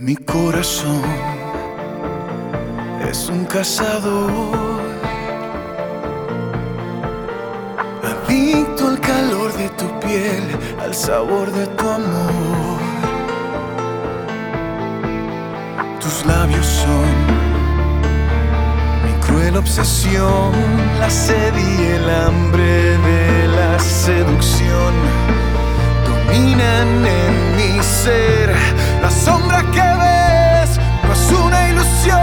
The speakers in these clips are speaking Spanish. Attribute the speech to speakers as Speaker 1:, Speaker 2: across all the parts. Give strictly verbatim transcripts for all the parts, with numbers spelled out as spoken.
Speaker 1: Mi corazón es un cazador, adicto al calor de tu piel, al sabor de tu amor. Tus labios son mi cruel obsesión, la sed y el hambre de la seducción dominan en mi ser. La sombra que ves no es una ilusión.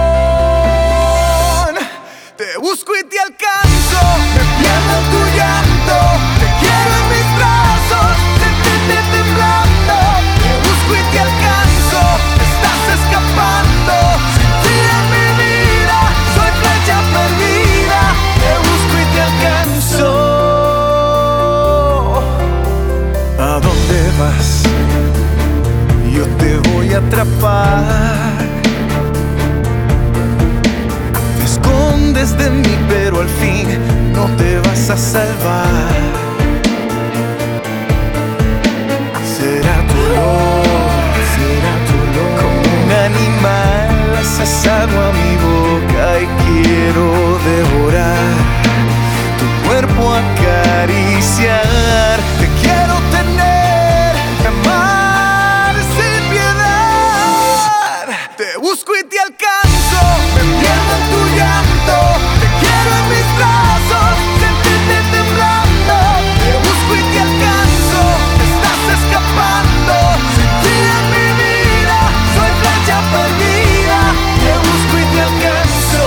Speaker 1: Te busco y te alcanzo, me pierdo en tu llanto. Te quiero en mis brazos, sentirte temblando. Te busco y te alcanzo, estás escapando. Sin ti en mi vida, soy flecha perdida. Te busco y te alcanzo. ¿A dónde vas? Yo te voy a atrapar. Te escondes de mí, pero al fin no te vas a salvar. Será tu olor, será tu olor. Como un animal has asado a mi boca y quiero devorar tu cuerpo, acariciar. Te quiero tener, amar sin piedad. Te busco y te alcanzo, me pierdo en tu llanto. Te quiero en mis brazos, sentirte temblando. Te busco y te alcanzo, estás escapando. Sin ti en mi vida, soy flecha perdida. Te busco y te alcanzo.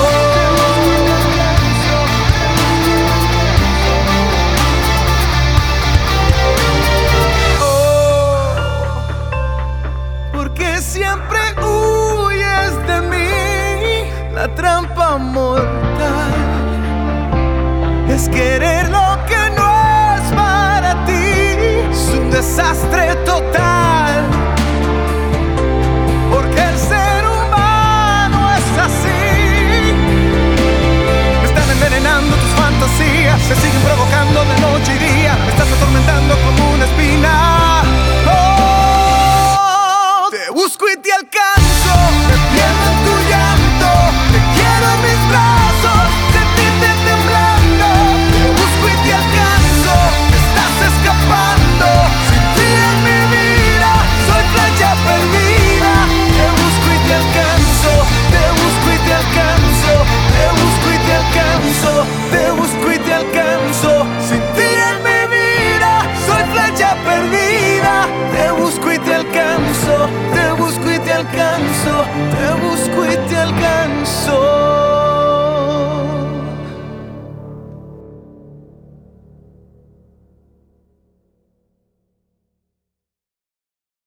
Speaker 1: Porque siempre huyes de mí. La trampa mortal es querer lo que no es para ti. Es un desastre total, porque el ser humano es así. Me estás envenenando tus fantasías, se siguen provocando de noche y día. Me estás atormentando como una espina. Oh, te busco y te alcanzo, me pierdo en tu llanto. Te quiero en mis brazos, sentirte temblando. Te busco y te alcanzo, estás escapando. Sin ti en mi vida, soy flecha perdida. Te busco y te alcanzo, te busco y te alcanzo. Te busco y te alcanzo, te busco y te alcanzo. Sin ti en mi vida, soy flecha perdida. Te busco y te alcanzo, te busco y te alcanzo. Te busco y te alcanzo.